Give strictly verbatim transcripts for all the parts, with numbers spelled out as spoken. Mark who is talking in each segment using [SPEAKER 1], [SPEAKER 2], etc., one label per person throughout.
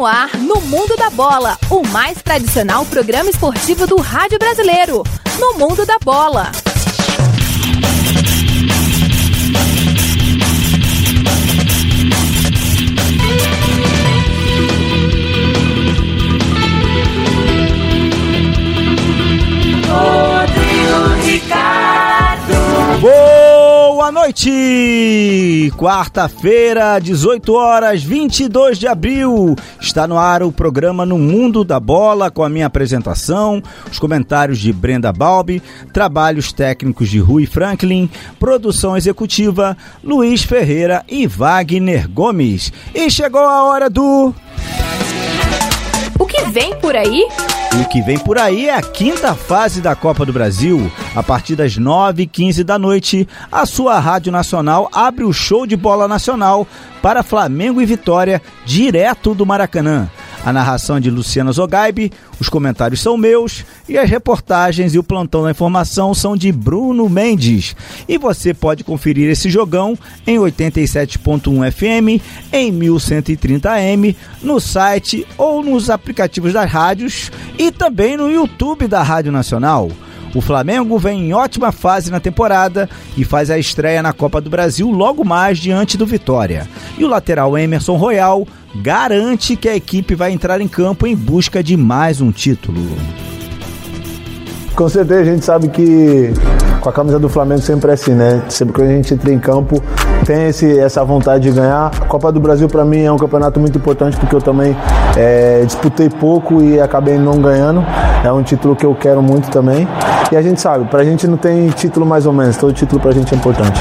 [SPEAKER 1] no ar no Mundo da Bola, o mais tradicional programa esportivo do rádio brasileiro. No Mundo da Bola.
[SPEAKER 2] Rodrigo Ricardo.
[SPEAKER 3] Boa noite! Quarta-feira, dezoito horas, vinte e dois de abril. Está no ar o programa No Mundo da Bola, com a minha apresentação, os comentários de Brenda Balbi, trabalhos técnicos de Rui Franklin, produção executiva Luiz Ferreira e Wagner Gomes. E chegou a hora do...
[SPEAKER 1] O que vem por aí?
[SPEAKER 3] O que vem por aí é a quinta fase da Copa do Brasil. A partir das nove e quinze da noite, a sua Rádio Nacional abre o show de bola nacional para Flamengo e Vitória, direto do Maracanã. A narração é de Luciana Zogaibe, os comentários são meus e as reportagens e o plantão da informação são de Bruno Mendes. E você pode conferir esse jogão em oitenta e sete ponto um F M, em mil cento e trinta A M, no site ou nos aplicativos das rádios e também no YouTube da Rádio Nacional. O Flamengo vem em ótima fase na temporada e faz a estreia na Copa do Brasil logo mais diante do Vitória. E o lateral Emerson Royal garante que a equipe vai entrar em campo em busca de mais um título.
[SPEAKER 4] Com certeza a gente sabe que com a camisa do Flamengo sempre é assim, né? Sempre que a gente entra em campo tem esse, essa vontade de ganhar. A Copa do Brasil para mim é um campeonato muito importante porque eu também é, disputei pouco e acabei não ganhando. É um título que eu quero muito também. E a gente sabe, pra gente não tem título mais ou menos, todo título pra gente é importante.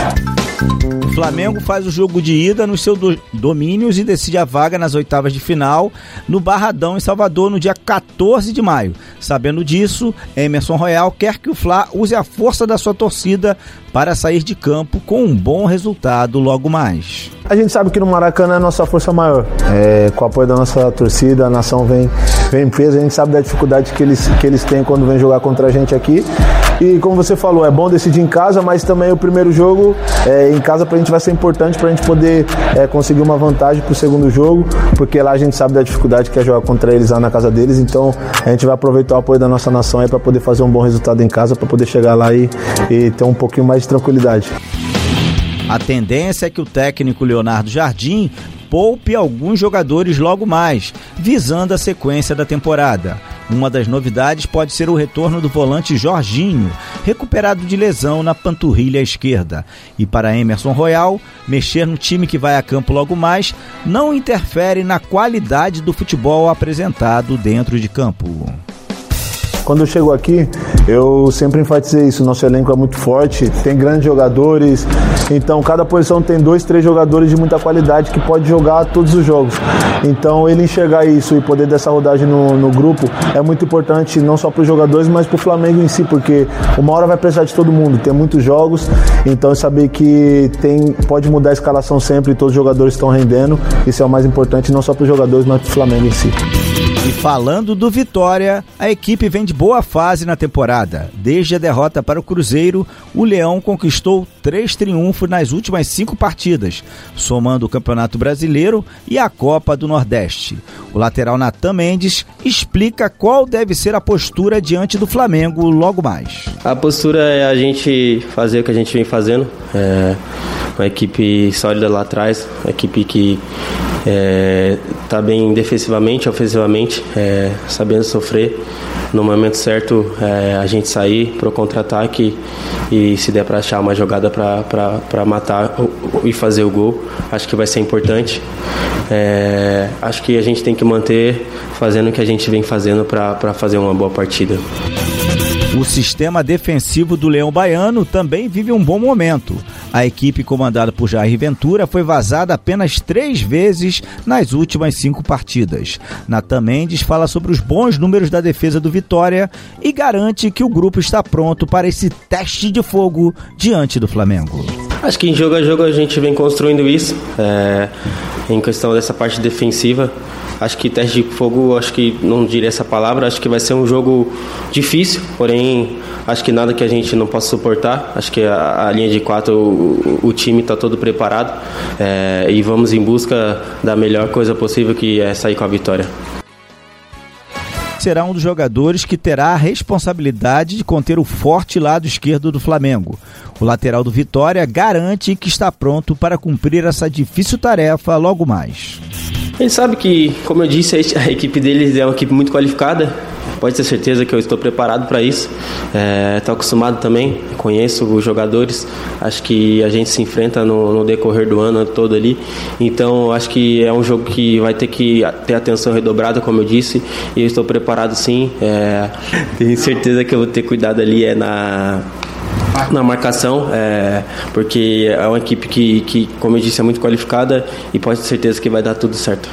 [SPEAKER 3] O Flamengo faz o jogo de ida nos seus do- domínios e decide a vaga nas oitavas de final no Barradão, em Salvador, no dia quatorze de maio. Sabendo disso, Emerson Royal quer que o Fla use a força da sua torcida para sair de campo com um bom resultado logo mais.
[SPEAKER 4] A gente sabe que no Maracanã é a nossa força maior. É, com o apoio da nossa torcida, a nação vem, vem presa. A gente sabe da dificuldade que eles, que eles têm quando vem jogar contra a gente aqui. E como você falou, é bom decidir em casa, mas também o primeiro jogo é, em casa pra gente vai ser importante pra gente poder é, conseguir uma vantagem pro segundo jogo, porque lá a gente sabe da dificuldade que é jogar contra eles lá na casa deles. Então a gente vai aproveitar o apoio da nossa nação aí pra poder fazer um bom resultado em casa, pra poder chegar lá e, e ter um pouquinho mais de tranquilidade.
[SPEAKER 3] A tendência é que o técnico Leonardo Jardim poupe alguns jogadores logo mais, visando a sequência da temporada. Uma das novidades pode ser o retorno do volante Jorginho, recuperado de lesão na panturrilha esquerda. E para Emerson Royal, mexer no time que vai a campo logo mais não interfere na qualidade do futebol apresentado dentro de campo.
[SPEAKER 4] Quando eu chego aqui, eu sempre enfatizei isso, nosso elenco é muito forte, tem grandes jogadores, então cada posição tem dois, três jogadores de muita qualidade que pode jogar todos os jogos. Então ele enxergar isso e poder dessa rodagem no, no grupo é muito importante, não só para os jogadores, mas para o Flamengo em si, porque uma hora vai precisar de todo mundo, tem muitos jogos, então saber que tem, pode mudar a escalação sempre e todos os jogadores estão rendendo, isso é o mais importante, não só para os jogadores, mas para o Flamengo em si.
[SPEAKER 3] E falando do Vitória, a equipe vem de boa fase na temporada. Desde a derrota para o Cruzeiro, o Leão conquistou três triunfos nas últimas cinco partidas, somando o Campeonato Brasileiro e a Copa do Nordeste. O lateral Natan Mendes explica qual deve ser a postura diante do Flamengo logo mais.
[SPEAKER 5] A postura é a gente fazer o que a gente vem fazendo. É uma equipe sólida lá atrás, uma equipe que está é, bem defensivamente, ofensivamente, é, sabendo sofrer. No momento certo, é, a gente sair para o contra-ataque e se der para achar uma jogada para matar e fazer o gol, acho que vai ser importante. É, acho que a gente tem que manter fazendo o que a gente vem fazendo para fazer uma boa partida.
[SPEAKER 3] O sistema defensivo do Leão Baiano também vive um bom momento. A equipe comandada por Jair Ventura foi vazada apenas três vezes nas últimas cinco partidas. Natan Mendes fala sobre os bons números da defesa do Vitória e garante que o grupo está pronto para esse teste de fogo diante do Flamengo.
[SPEAKER 5] Acho que em jogo a jogo a gente vem construindo isso, é, em questão dessa parte defensiva. Acho que teste de fogo, acho que não diria essa palavra, acho que vai ser um jogo difícil, porém acho que nada que a gente não possa suportar. Acho que a, a linha de quatro, o, o time está todo preparado, é, e vamos em busca da melhor coisa possível, que é sair com a vitória.
[SPEAKER 3] Será um dos jogadores que terá a responsabilidade de conter o forte lado esquerdo do Flamengo. O lateral do Vitória garante que está pronto para cumprir essa difícil tarefa logo mais.
[SPEAKER 5] Ele sabe que, como eu disse, a equipe deles é uma equipe muito qualificada. Pode ter certeza que eu estou preparado para isso. Estou é, acostumado também, conheço os jogadores. Acho que a gente se enfrenta no, no decorrer do ano todo ali. Então, acho que é um jogo que vai ter que ter atenção redobrada, como eu disse. E eu estou preparado sim. É, tenho certeza que eu vou ter cuidado ali é na... na marcação, é, porque é uma equipe que, que, como eu disse, é muito qualificada e pode ter certeza que vai dar tudo certo.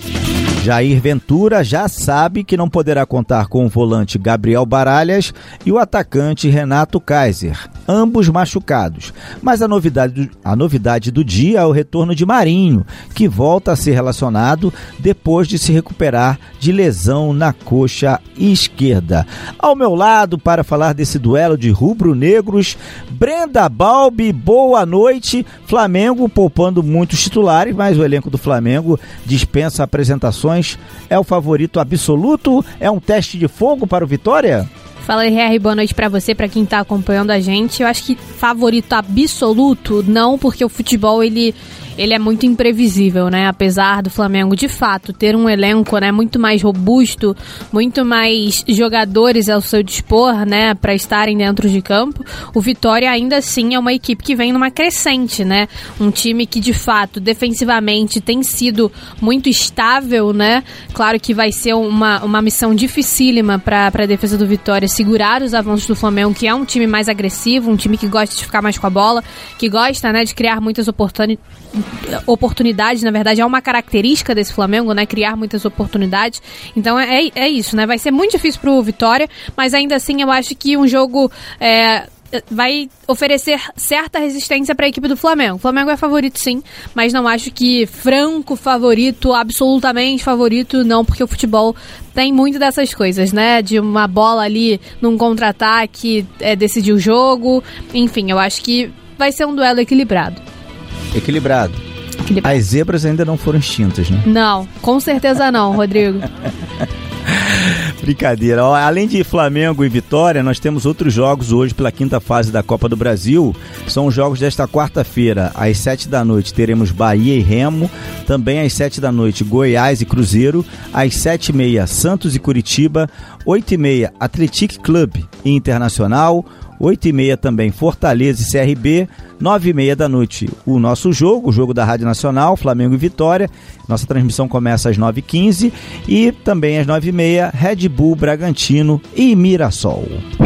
[SPEAKER 3] Jair Ventura já sabe que não poderá contar com o volante Gabriel Baralhas e o atacante Renato Kaiser, ambos machucados. Mas a novidade, do, a novidade do dia é o retorno de Marinho, que volta a ser relacionado depois de se recuperar de lesão na coxa esquerda. Ao meu lado, para falar desse duelo de rubro-negros, Brenda Balbi, boa noite. Flamengo poupando muitos titulares, mas o elenco do Flamengo dispensa apresentações. É o favorito absoluto? É um teste de fogo para o Vitória?
[SPEAKER 6] Fala aí, R, boa noite pra você, pra quem tá acompanhando a gente. Eu acho que favorito absoluto, não, porque o futebol, ele, ele é muito imprevisível, né? Apesar do Flamengo, de fato, ter um elenco, né, muito mais robusto, muito mais jogadores ao seu dispor, né, pra estarem dentro de campo, o Vitória ainda assim é uma equipe que vem numa crescente, né? Um time que, de fato, defensivamente tem sido muito estável, né? Claro que vai ser uma, uma missão dificílima pra, pra defesa do Vitória segurar os avanços do Flamengo, que é um time mais agressivo, um time que gosta de ficar mais com a bola, que gosta, né, de criar muitas oportuni- oportunidades. Na verdade, é uma característica desse Flamengo, né, criar muitas oportunidades. Então é, é isso, né, vai ser muito difícil pro Vitória, mas ainda assim eu acho que um jogo é, vai oferecer certa resistência para a equipe do Flamengo. O Flamengo é favorito sim, mas não acho que franco favorito, absolutamente favorito, não, porque o futebol tem muito dessas coisas, né? De uma bola ali num contra-ataque é, decidir o jogo. Enfim, eu acho que vai ser um duelo equilibrado.
[SPEAKER 3] Equilibrado. Equilibrado. As zebras ainda não foram extintas, né?
[SPEAKER 6] Não, com certeza não, Rodrigo.
[SPEAKER 3] Brincadeira. Além de Flamengo e Vitória, nós temos outros jogos hoje pela quinta fase da Copa do Brasil. São os jogos desta quarta-feira. Às sete da noite teremos Bahia e Remo. Também às sete da noite Goiás e Cruzeiro. Às sete e meia Santos e Curitiba. Oito e meia Atlético Clube e Internacional. Oito e meia também Fortaleza e C R B. Nove e meia da noite o nosso jogo, o jogo da Rádio Nacional, Flamengo e Vitória. Nossa transmissão começa às nove e quinze. E também às nove e meia Red Bull, Bragantino e Mirassol.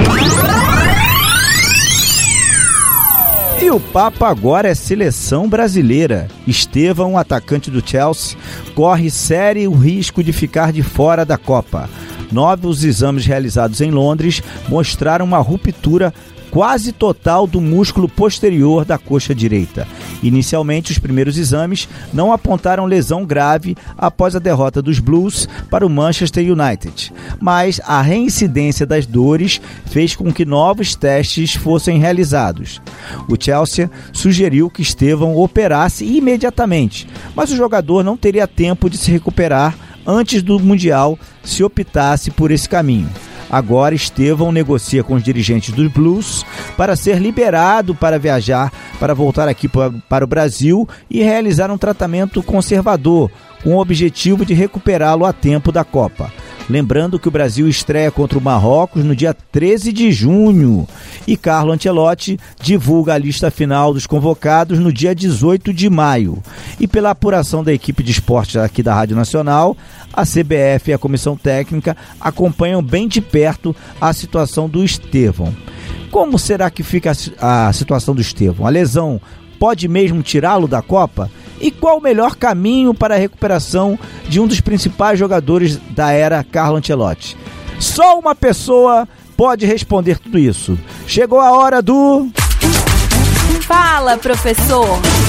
[SPEAKER 3] E o papo agora é seleção brasileira. Estevão, atacante do Chelsea, corre sério risco de ficar de fora da Copa. Novos exames realizados em Londres mostraram uma ruptura quase total do músculo posterior da coxa direita. Inicialmente, os primeiros exames não apontaram lesão grave após a derrota dos Blues para o Manchester United, mas a reincidência das dores fez com que novos testes fossem realizados. O Chelsea sugeriu que Estevão operasse imediatamente, mas o jogador não teria tempo de se recuperar antes do Mundial se optasse por esse caminho. Agora, Estevão negocia com os dirigentes dos Blues para ser liberado para viajar, para voltar aqui para o Brasil e realizar um tratamento conservador, com o objetivo de recuperá-lo a tempo da Copa. Lembrando que o Brasil estreia contra o Marrocos no dia treze de junho e Carlo Ancelotti divulga a lista final dos convocados no dia dezoito de maio. E pela apuração da equipe de esportes aqui da Rádio Nacional, a C B F e a Comissão Técnica acompanham bem de perto a situação do Estevão. Como será que fica a situação do Estevão? A lesão pode mesmo tirá-lo da Copa? E qual o melhor caminho para a recuperação de um dos principais jogadores da era Carlo Ancelotti? Só uma pessoa pode responder tudo isso. Chegou a hora do
[SPEAKER 1] Fala, professor!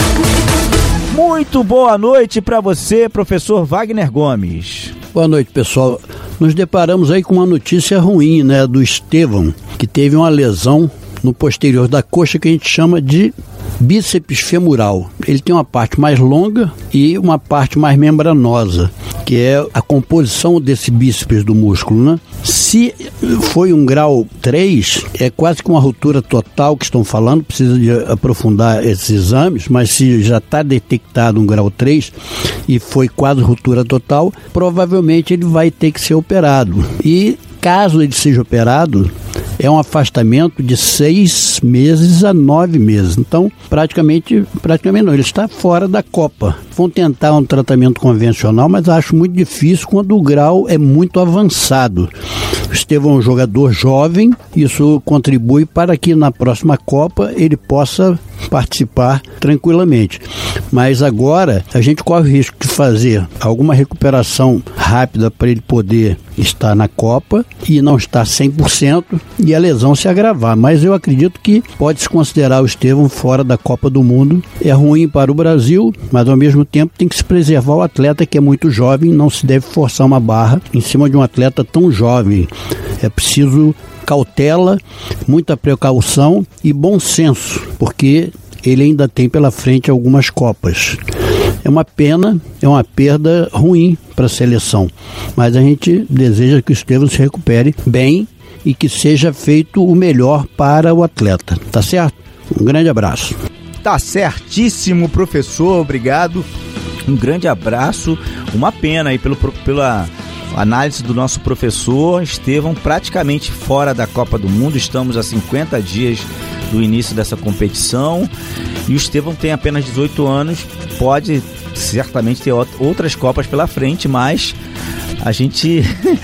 [SPEAKER 3] Muito boa noite para você, professor Wagner Gomes.
[SPEAKER 7] Boa noite, pessoal. Nos deparamos aí com uma notícia ruim, né, do Estevão, que teve uma lesão no posterior da coxa que a gente chama de bíceps femoral. Ele tem uma parte mais longa e uma parte mais membranosa, que é a composição desse bíceps do músculo, né? Se foi um grau três, é quase que uma ruptura total que estão falando, precisa de aprofundar esses exames, mas se já está detectado um grau três e foi quase ruptura total, provavelmente ele vai ter que ser operado. E caso ele seja operado, é um afastamento de seis meses a nove meses. Então, praticamente, praticamente não, ele está fora da Copa. Vão tentar um tratamento convencional, mas acho muito difícil quando o grau é muito avançado. O Estevão é um jogador jovem, isso contribui para que na próxima Copa ele possa participar tranquilamente. Mas agora a gente corre o risco de fazer alguma recuperação rápida para ele poder estar na Copa e não estar cem por cento e a lesão se agravar. Mas eu acredito que pode-se considerar o Estevão fora da Copa do Mundo. É ruim para o Brasil, mas ao mesmo tempo tem que se preservar o atleta que é muito jovem, não se deve forçar uma barra em cima de um atleta tão jovem. É preciso cautela, muita precaução e bom senso, porque ele ainda tem pela frente algumas Copas. É uma pena, é uma perda ruim para a seleção, mas a gente deseja que o Estevão se recupere bem e que seja feito o melhor para o atleta, tá certo? Um grande abraço.
[SPEAKER 3] Tá certíssimo, professor, obrigado. Um grande abraço, uma pena aí pelo, pela análise do nosso professor Estevão, praticamente fora da Copa do Mundo. Estamos a cinquenta dias do início dessa competição e o Estevão tem apenas dezoito anos, pode certamente ter outras Copas pela frente, mas a gente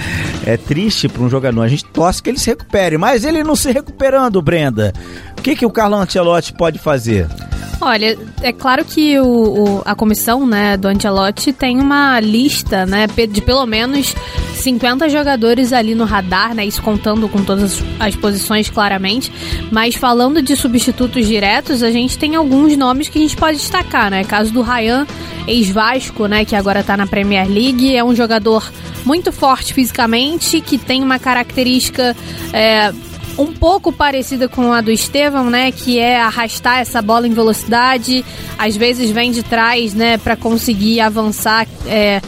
[SPEAKER 3] é triste para um jogador, a gente torce que ele se recupere, mas ele não se recuperando, Brenda, o que, que o Carlo Ancelotti pode fazer?
[SPEAKER 6] Olha, é claro que o, o, a comissão, né, do Ancelotti tem uma lista, né, de pelo menos cinquenta jogadores ali no radar, né, isso contando com todas as posições claramente, mas falando de substitutos diretos, a gente tem alguns nomes que a gente pode destacar, né, caso do Ryan, ex-Vasco, né, que agora tá na Premier League, é um jogador muito forte fisicamente, que tem uma característica é, um pouco parecida com a do Estevão, né, que é arrastar essa bola em velocidade, às vezes vem de trás, né, para conseguir avançar, é,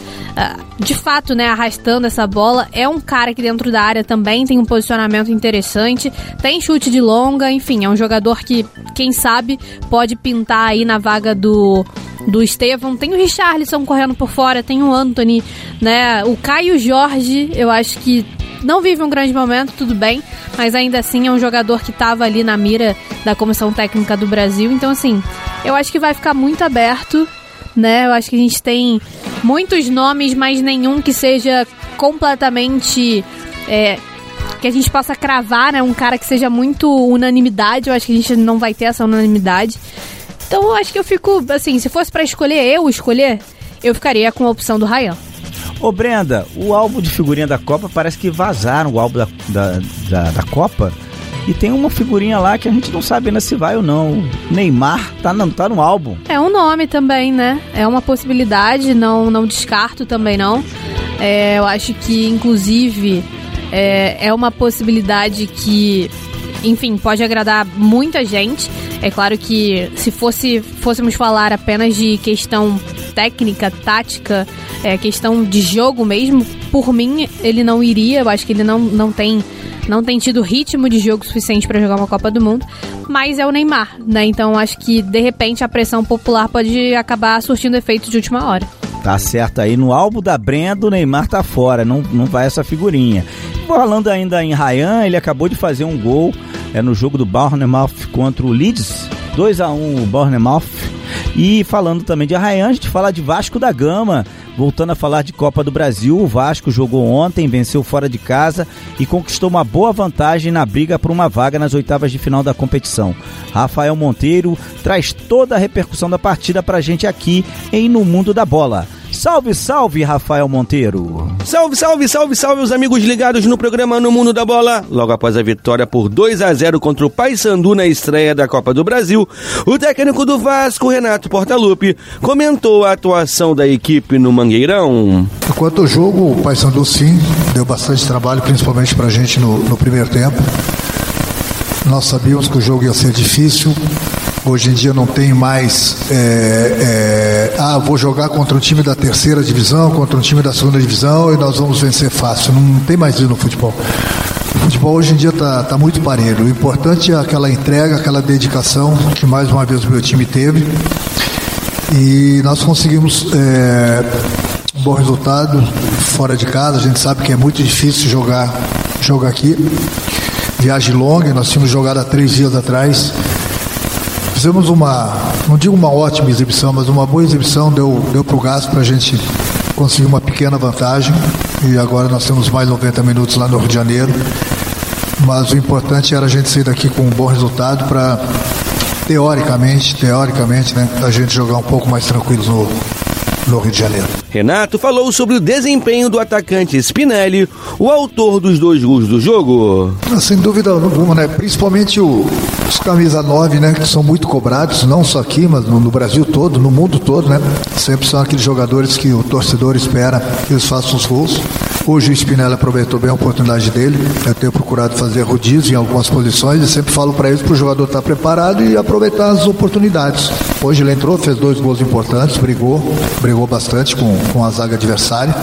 [SPEAKER 6] de fato, né, arrastando essa bola. É um cara que dentro da área também tem um posicionamento interessante, tem chute de longa, enfim, é um jogador que, quem sabe, pode pintar aí na vaga do do Estevão. Tem o Richarlison correndo por fora, tem o Antony, né, o Caio Jorge, eu acho que não vive um grande momento, tudo bem, mas ainda assim é um jogador que estava ali na mira da Comissão Técnica do Brasil. Então, assim, eu acho que vai ficar muito aberto, né? Eu acho que a gente tem muitos nomes, mas nenhum que seja completamente... É, que a gente possa cravar, né? Um cara que seja muito unanimidade. Eu acho que a gente não vai ter essa unanimidade. Então, eu acho que eu fico... Assim, se fosse para escolher, eu escolher, eu ficaria com a opção do Ryan.
[SPEAKER 3] Ô Brenda, o álbum de figurinha da Copa, parece que vazaram o álbum da, da, da, da Copa e tem uma figurinha lá que a gente não sabe ainda se vai ou não. O Neymar tá, não, tá no álbum.
[SPEAKER 6] É um nome também, né? É uma possibilidade, não, não descarto também não. É, eu acho que, inclusive, é, é uma possibilidade que, enfim, pode agradar muita gente. É claro que se fosse, fôssemos falar apenas de questão técnica, tática, é, questão de jogo mesmo, por mim ele não iria. Eu acho que ele não, não, tem, não tem tido ritmo de jogo suficiente para jogar uma Copa do Mundo, mas é o Neymar, né? Então acho que de repente a pressão popular pode acabar surtindo efeito de última hora.
[SPEAKER 3] Tá certo aí, no álbum da Brenda o Neymar tá fora, não, não vai essa figurinha. Falando ainda em Ryan, ele acabou de fazer um gol é, no jogo do Bournemouth contra o Leeds, dois a um o Bournemouth. E falando também de Ryan, a gente fala de Vasco da Gama, voltando a falar de Copa do Brasil. O Vasco jogou ontem, venceu fora de casa e conquistou uma boa vantagem na briga por uma vaga nas oitavas de final da competição. Rafael Monteiro traz toda a repercussão da partida pra gente aqui em No Mundo da Bola. Salve, salve, Rafael Monteiro.
[SPEAKER 8] Salve, salve, salve, salve os amigos ligados no programa No Mundo da Bola. Logo após a vitória por dois a zero contra o Paysandu na estreia da Copa do Brasil, o técnico do Vasco, Renato Portaluppi, comentou a atuação da equipe no Mangueirão.
[SPEAKER 9] Quanto ao jogo, o Paysandu sim, deu bastante trabalho, principalmente pra gente no, no primeiro tempo. Nós sabíamos que o jogo ia ser difícil. Hoje em dia não tem mais é, é, ah, vou jogar contra um time da terceira divisão, contra um time da segunda divisão e nós vamos vencer fácil. Não tem mais isso no futebol. O futebol hoje em dia está tá muito parelho. O importante é aquela entrega, aquela dedicação que mais uma vez o meu time teve. E nós conseguimos é, um bom resultado fora de casa. A gente sabe que é muito difícil jogar, jogar aqui. Viagem longa, nós tínhamos jogado há três dias atrás. Fizemos uma, não digo uma ótima exibição, mas uma boa exibição, deu, deu para o gasto para a gente conseguir uma pequena vantagem. E agora nós temos mais noventa minutos lá no Rio de Janeiro. Mas o importante era a gente sair daqui com um bom resultado para, teoricamente, teoricamente, né, a gente jogar um pouco mais tranquilos no, no Rio de Janeiro.
[SPEAKER 8] Renato falou sobre o desempenho do atacante Spinelli, o autor dos dois gols do jogo.
[SPEAKER 9] Sem dúvida alguma, né? Principalmente o, os camisa nove, né? Que são muito cobrados, não só aqui, mas no, no Brasil todo, no mundo todo, né? Sempre são aqueles jogadores que o torcedor espera que eles façam os gols. Hoje o Spinelli aproveitou bem a oportunidade dele. Eu tenho procurado fazer rodízio em algumas posições e sempre falo para eles para o jogador estar preparado e aproveitar as oportunidades. Hoje ele entrou, fez dois gols importantes, brigou, brigou bastante com, com a zaga adversária.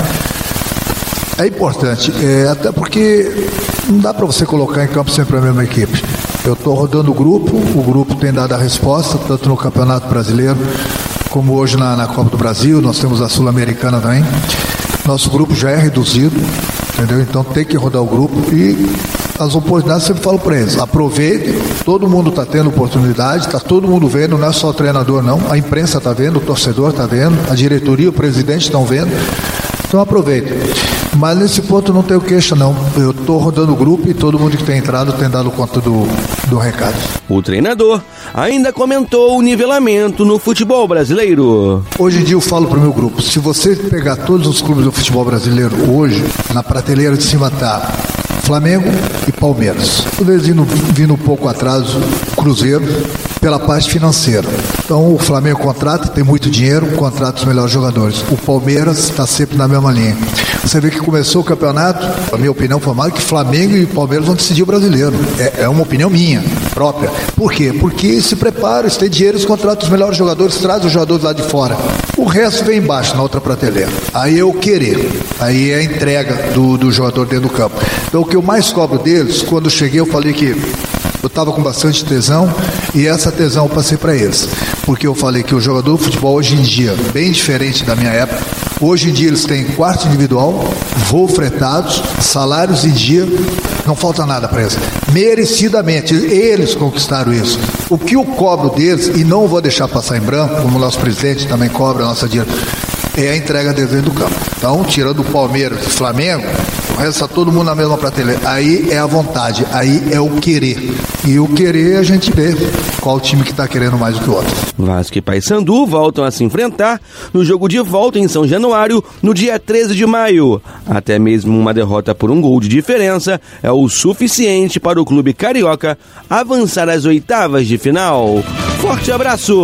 [SPEAKER 9] É importante, é, até porque não dá para você colocar em campo sempre a mesma equipe. Eu estou rodando o grupo, o grupo tem dado a resposta, tanto no Campeonato Brasileiro, como hoje na, na Copa do Brasil, nós temos a Sul-Americana também. Nosso grupo já é reduzido, entendeu? Então tem que rodar o grupo e as oportunidades, eu sempre falo para eles, aproveitem, todo mundo está tendo oportunidade, está todo mundo vendo, não é só o treinador não, a imprensa está vendo, o torcedor está vendo, a diretoria, o presidente estão vendo, então aproveitem. Mas nesse ponto não tenho queixa não, eu estou rodando o grupo e todo mundo que tem entrado tem dado conta do, do recado.
[SPEAKER 8] O treinador ainda comentou o nivelamento no futebol brasileiro.
[SPEAKER 9] Hoje em dia eu falo para o meu grupo, se você pegar todos os clubes do futebol brasileiro hoje, na prateleira de cima está Flamengo e Palmeiras. Talvez vindo, vindo um pouco atrás o Cruzeiro pela parte financeira. Então o Flamengo contrata, tem muito dinheiro, contrata os melhores jogadores. O Palmeiras está sempre na mesma linha. Você vê que começou o campeonato, a minha opinião foi mais que Flamengo e Palmeiras vão decidir o brasileiro. É, é uma opinião minha, própria. Por quê? Porque se prepara, se tem dinheiro, eles contratam os melhores jogadores, traz os jogadores lá de fora. O resto vem embaixo, na outra prateleira. Aí é o querer, aí é a entrega do, do jogador dentro do campo. Então o que eu mais cobro deles, quando eu cheguei eu falei que eu estava com bastante tesão e essa tesão eu passei para eles. Porque eu falei que o jogador de futebol hoje em dia, bem diferente da minha época, hoje em dia eles têm quarto individual, voo fretados, salários em dia, não falta nada para eles. Merecidamente, eles conquistaram isso. O que eu cobro deles, e não vou deixar passar em branco, como o nosso presidente também cobra a nossa diretoria, é a entrega deles dentro do campo. Então, tirando o Palmeiras e o Flamengo, o resto está todo mundo na mesma prateleira. Aí é a vontade, aí é o querer. E o querer a gente vê qual time que está querendo mais do que o outro.
[SPEAKER 8] Vasco e Paysandu voltam a se enfrentar no jogo de volta em São Januário no dia treze de maio. Até mesmo uma derrota por um gol de diferença é o suficiente para o clube carioca avançar às oitavas de final. Forte abraço!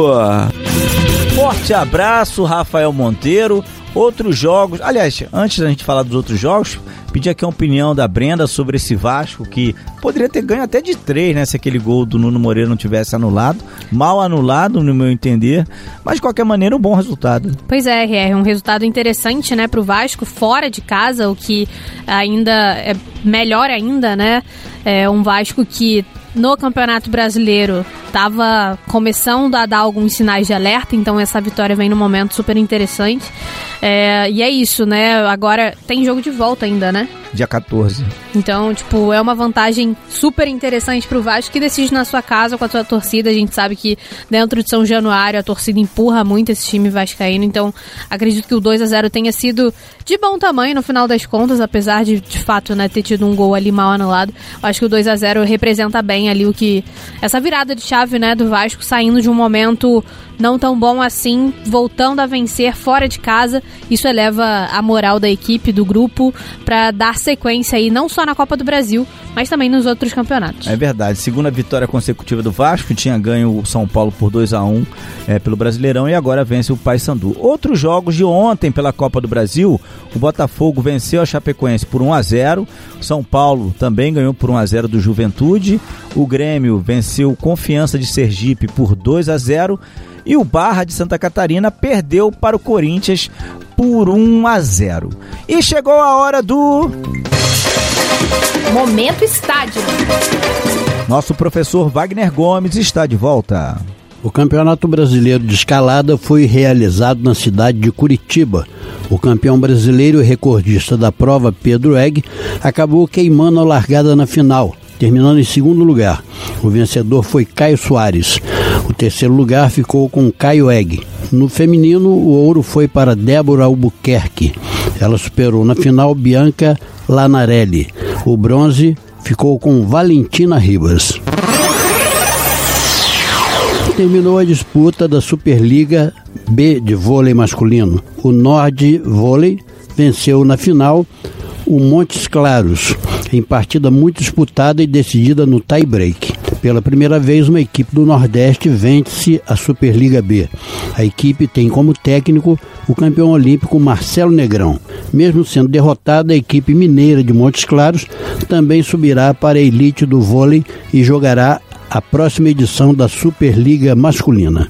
[SPEAKER 3] Forte abraço, Rafael Monteiro. Outros jogos, aliás, antes da gente falar dos outros jogos, pedir aqui a opinião da Brenda sobre esse Vasco, que poderia ter ganho até de três, né, se aquele gol do Nuno Moreira não tivesse anulado, mal anulado no meu entender, mas de qualquer maneira um bom resultado.
[SPEAKER 6] Pois é, é um resultado interessante, né, pro Vasco, fora de casa, o que ainda é melhor ainda, né, é um Vasco que no Campeonato Brasileiro estava começando a dar alguns sinais de alerta, então essa vitória vem num momento super interessante. É, e é isso, né? Agora tem jogo de volta ainda, né?
[SPEAKER 3] Dia quatorze.
[SPEAKER 6] Então, tipo, é uma vantagem super interessante pro Vasco, que decide na sua casa com a sua torcida. A gente sabe que dentro de São Januário a torcida empurra muito esse time vascaíno, então acredito que o dois a zero tenha sido de bom tamanho no final das contas, apesar de, de fato, né, ter tido um gol ali mal anulado. Eu acho que o dois a zero representa bem ali o que... essa virada de chave, né, do Vasco, saindo de um momento não tão bom assim, voltando a vencer fora de casa. Isso eleva a moral da equipe, do grupo, para dar sequência aí, não só na Copa do Brasil, mas também nos outros campeonatos.
[SPEAKER 3] É verdade, segunda vitória consecutiva do Vasco, tinha ganho o São Paulo por dois a um é, pelo Brasileirão e agora vence o Paysandu. Outros jogos de ontem pela Copa do Brasil, o Botafogo venceu a Chapecoense por um a zero, o São Paulo também ganhou por um a zero do Juventude, o Grêmio venceu Confiança de Sergipe por dois a zero e o Barra de Santa Catarina perdeu para o Corinthians por um a zero. E chegou a hora do...
[SPEAKER 1] Momento Estádio.
[SPEAKER 3] Nosso professor Wagner Gomes está de volta.
[SPEAKER 7] O Campeonato Brasileiro de Escalada foi realizado na cidade de Curitiba. O campeão brasileiro e recordista da prova, Pedro Egg, acabou queimando a largada na final, terminando em segundo lugar. O vencedor foi Caio Soares. O terceiro lugar ficou com Caio Egg. No feminino, o ouro foi para Débora Albuquerque. Ela superou na final Bianca Lanarelli. O bronze ficou com Valentina Ribas. Terminou a disputa da Superliga B de vôlei masculino. O Nord Vôlei venceu na final o Montes Claros, em partida muito disputada e decidida no tie-break. Pela primeira vez, uma equipe do Nordeste vence a Superliga B. A equipe tem como técnico o campeão olímpico Marcelo Negrão. Mesmo sendo derrotada, a equipe mineira de Montes Claros também subirá para a elite do vôlei e jogará a próxima edição da Superliga masculina.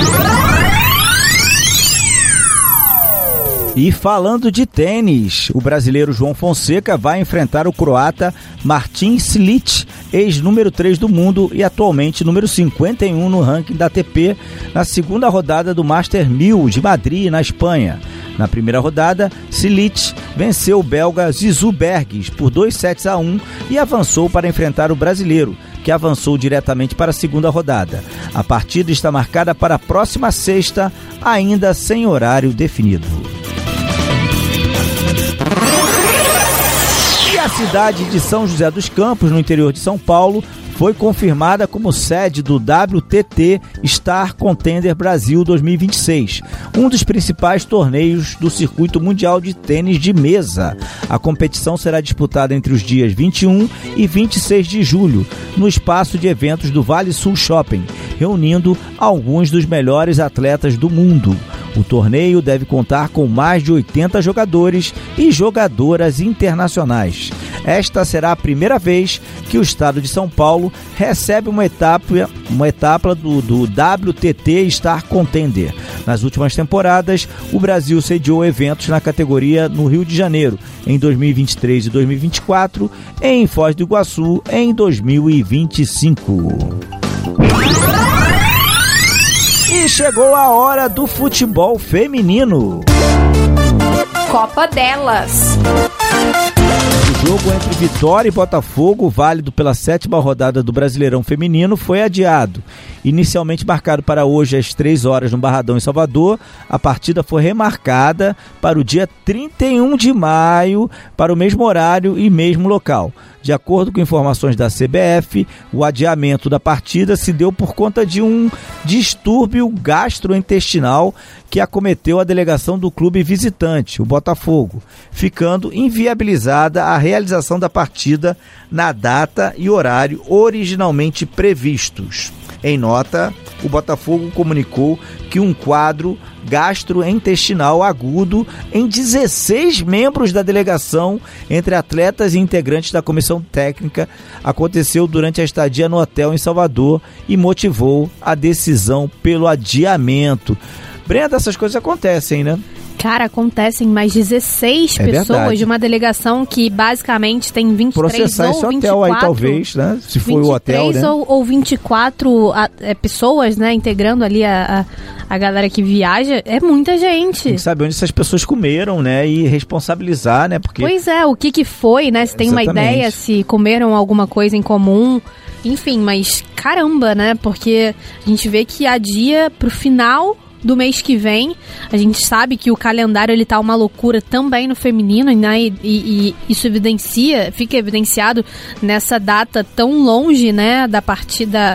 [SPEAKER 3] E falando de tênis, o brasileiro João Fonseca vai enfrentar o croata Martin Cilic, ex-número três do mundo e atualmente número cinquenta e um no ranking da A T P, na segunda rodada do Master mil de Madrid, na Espanha. Na primeira rodada, Cilic venceu o belga Zizou Berges por dois sets a um e avançou para enfrentar o brasileiro, que avançou diretamente para a segunda rodada. A partida está marcada para a próxima sexta, ainda sem horário definido. E a cidade de São José dos Campos, no interior de São Paulo, foi confirmada como sede do W T T Star Contender Brasil dois mil e vinte e seis, um dos principais torneios do circuito mundial de tênis de mesa. A competição será disputada entre os dias vinte e um e vinte e seis de julho, no espaço de eventos do Vale Sul Shopping, reunindo alguns dos melhores atletas do mundo. O torneio deve contar com mais de oitenta jogadores e jogadoras internacionais. Esta será a primeira vez que o estado de São Paulo recebe uma etapa, uma etapa do, do W T T Star Contender. Nas últimas temporadas, o Brasil sediou eventos na categoria no Rio de Janeiro, em dois mil e vinte e três e dois mil e vinte e quatro, e em Foz do Iguaçu, em dois mil e vinte e cinco. E chegou a hora do futebol feminino.
[SPEAKER 1] Copa delas.
[SPEAKER 3] O jogo entre Vitória e Botafogo, válido pela sétima rodada do Brasileirão Feminino, foi adiado. Inicialmente marcado para hoje às três horas no Barradão, em Salvador, a partida foi remarcada para o dia trinta e um de maio, para o mesmo horário e mesmo local. De acordo com informações da C B F, o adiamento da partida se deu por conta de um distúrbio gastrointestinal que acometeu a delegação do clube visitante, o Botafogo, ficando inviabilizada a realização da partida na data e horário originalmente previstos. Em nota, o Botafogo comunicou que um quadro gastrointestinal agudo em dezesseis membros da delegação, entre atletas e integrantes da comissão técnica, aconteceu durante a estadia no hotel em Salvador e motivou a decisão pelo adiamento. Brenda, essas coisas acontecem, né?
[SPEAKER 6] Cara, acontecem mais dezesseis
[SPEAKER 3] é
[SPEAKER 6] pessoas
[SPEAKER 3] verdade.
[SPEAKER 6] De uma delegação que basicamente tem vinte e três
[SPEAKER 3] Processar
[SPEAKER 6] ou
[SPEAKER 3] esse
[SPEAKER 6] vinte e quatro,
[SPEAKER 3] hotel aí, talvez, né? Se foi o hotel, né?
[SPEAKER 6] ou, ou vinte e quatro a, é, pessoas, né? Integrando ali a, a, a galera que viaja. É muita gente.
[SPEAKER 3] Tem que saber onde essas pessoas comeram, né? E responsabilizar, né? Porque...
[SPEAKER 6] Pois é, o que que foi, né? Se tem
[SPEAKER 3] Exatamente.
[SPEAKER 6] Uma ideia, se comeram alguma coisa em comum. Enfim, mas caramba, né? Porque a gente vê que adia pro final do mês que vem. A gente sabe que o calendário ele tá uma loucura também no feminino, né? E, e, e isso evidencia, fica evidenciado nessa data tão longe, né? Da partida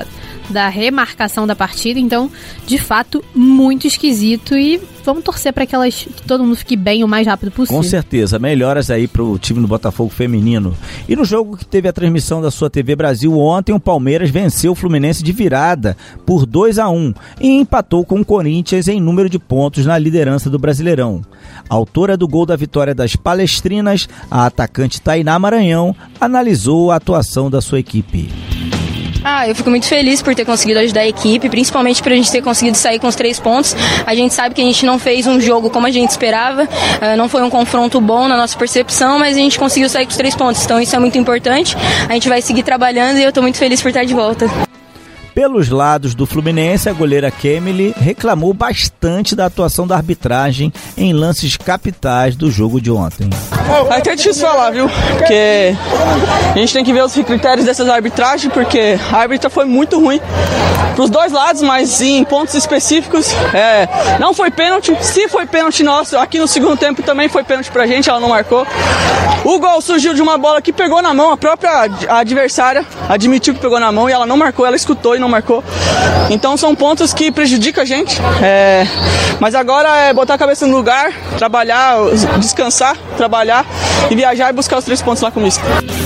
[SPEAKER 6] da remarcação da partida. Então, de fato, muito esquisito e vamos torcer para que, elas, que todo mundo fique bem o mais rápido possível.
[SPEAKER 3] Com certeza, melhoras aí pro time do Botafogo feminino. E no jogo que teve a transmissão da sua T V Brasil ontem, o Palmeiras venceu o Fluminense de virada por dois a um e empatou com o Corinthians em número de pontos na liderança do Brasileirão. A autora do gol da vitória das palestrinas, a atacante Tainá Maranhão, analisou a atuação da sua equipe.
[SPEAKER 10] Ah, eu fico muito feliz por ter conseguido ajudar a equipe, principalmente por a gente ter conseguido sair com os três pontos. A gente sabe que a gente não fez um jogo como a gente esperava, uh, não foi um confronto bom na nossa percepção, mas a gente conseguiu sair com os três pontos, então isso é muito importante. A gente vai seguir trabalhando e eu estou muito feliz por estar de volta.
[SPEAKER 3] Pelos lados do Fluminense, a goleira Kemily reclamou bastante da atuação da arbitragem em lances capitais do jogo de ontem.
[SPEAKER 11] É até difícil falar, viu? Porque a gente tem que ver os critérios dessas arbitragens, porque a árbitra foi muito ruim para os dois lados, mas em pontos específicos. É, não foi pênalti. Se foi pênalti nosso, aqui no segundo tempo também foi pênalti pra gente, ela não marcou. O gol surgiu de uma bola que pegou na mão, a própria adversária admitiu que pegou na mão e ela não marcou, ela escutou e não marcou. Então são pontos que prejudicam a gente. É, mas agora é botar a cabeça no lugar, trabalhar, descansar, trabalhar e viajar e buscar os três pontos lá com isso.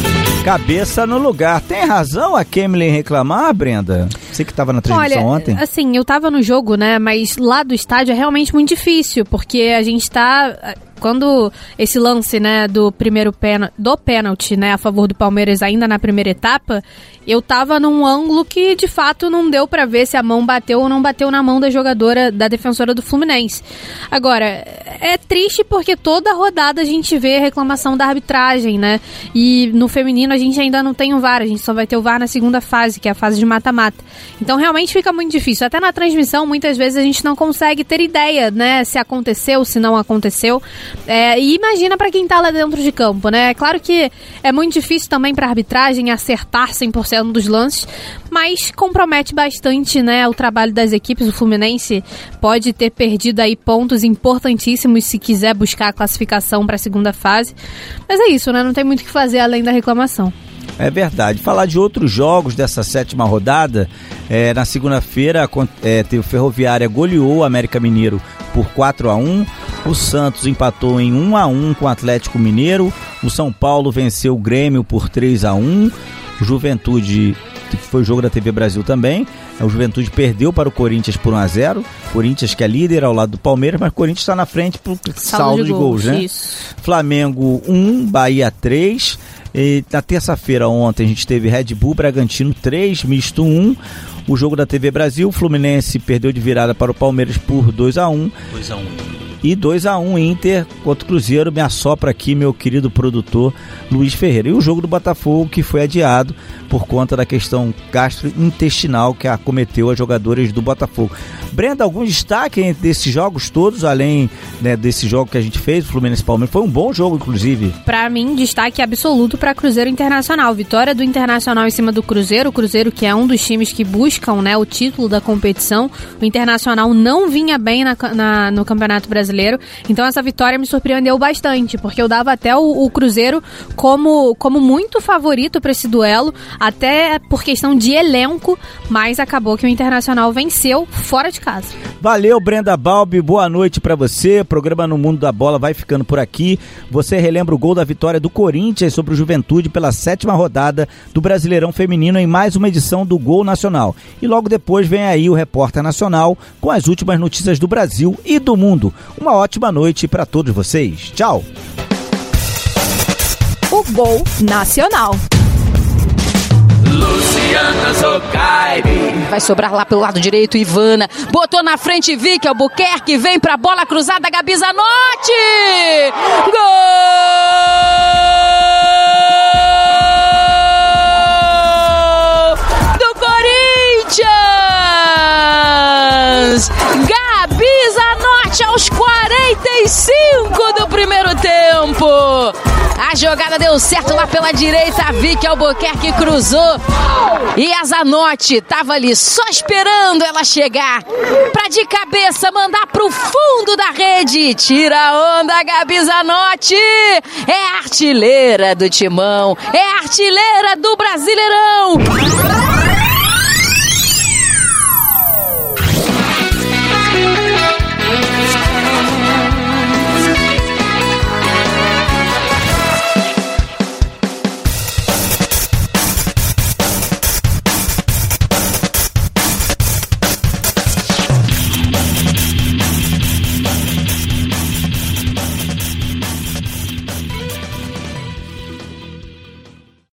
[SPEAKER 3] Cabeça no lugar. Tem razão a Kemily em reclamar, Brenda? Você que estava na transmissão
[SPEAKER 6] Olha,
[SPEAKER 3] ontem?
[SPEAKER 6] Assim, eu estava no jogo, né? Mas lá do estádio é realmente muito difícil, porque a gente está... Quando esse lance, né, do primeiro pênalti, do pênalti, né, a favor do Palmeiras ainda na primeira etapa, eu tava num ângulo que de fato não deu pra ver se a mão bateu ou não bateu na mão da jogadora, da defensora do Fluminense. Agora, é triste porque toda rodada a gente vê reclamação da arbitragem, né, e no feminino a gente ainda não tem o V A R, a gente só vai ter o V A R na segunda fase, que é a fase de mata-mata. Então realmente fica muito difícil. Até na transmissão, muitas vezes a gente não consegue ter ideia, né, se aconteceu, se não aconteceu. É, e imagina pra quem tá lá dentro de campo, né? É claro que é muito difícil também pra arbitragem acertar cem por cento dos lances, mas compromete bastante, né, o trabalho das equipes. O Fluminense pode ter perdido aí pontos importantíssimos se quiser buscar a classificação pra segunda fase. Mas é isso, né? Não tem muito o que fazer além da reclamação.
[SPEAKER 3] É verdade. Falar de outros jogos dessa sétima rodada, é, na segunda-feira é, teve o Ferroviária goleou o América Mineiro por quatro a um, o Santos empatou em um a um com o Atlético Mineiro, o São Paulo venceu o Grêmio por três a um, o Juventude, que foi o jogo da T V Brasil também, o Juventude perdeu para o Corinthians por um a zero, Corinthians que é líder ao lado do Palmeiras, mas o Corinthians está na frente por saldo, saldo de, de gols, gols, né? Isso. Flamengo um, Bahia três. E na terça-feira ontem a gente teve Red Bull Bragantino três, misto um. O jogo da T V Brasil, o Fluminense perdeu de virada para o Palmeiras por dois a um. dois a um. E dois a um Inter contra o Cruzeiro. Me assopra aqui meu querido produtor Luiz Ferreira. E o jogo do Botafogo, que foi adiado por conta da questão gastrointestinal que acometeu as jogadoras do Botafogo. Brenda, algum destaque desses jogos todos, além, né, desse jogo que a gente fez, o Fluminense Palmeiras? Foi um bom jogo, inclusive.
[SPEAKER 6] Pra mim, destaque absoluto para Cruzeiro Internacional. Vitória do Internacional em cima do Cruzeiro. O Cruzeiro, que é um dos times que buscam, né, o título da competição. O Internacional não vinha bem na, na, no Campeonato Brasileiro. Então essa vitória me surpreendeu bastante, porque eu dava até o, o Cruzeiro como, como muito favorito para esse duelo, até por questão de elenco, mas acabou que o Internacional venceu fora de casa.
[SPEAKER 3] Valeu, Brenda Balbi, boa noite pra você. O programa No Mundo da Bola vai ficando por aqui. Você relembra o gol da vitória do Corinthians sobre o Juventude pela sétima rodada do Brasileirão Feminino em mais uma edição do Gol Nacional. E logo depois vem aí o Repórter Nacional com as últimas notícias do Brasil e do mundo. Uma ótima noite pra todos vocês. Tchau.
[SPEAKER 1] O Gol Nacional.
[SPEAKER 2] Luciana Zocairi.
[SPEAKER 12] Vai sobrar lá pelo lado direito, Ivana. Botou na frente, Vicky Albuquerque. Vem pra bola cruzada, Gabi Zanotti. Gol do Corinthians. Gabi Zanotti aos quarenta e cinco do primeiro tempo. A jogada deu certo lá pela direita, a Vicky Albuquerque cruzou e a Zanotti tava ali só esperando ela chegar pra de cabeça mandar pro fundo da rede. Tira a onda, Gabi Zanotti, é artilheira do Timão, é artilheira do Brasileirão.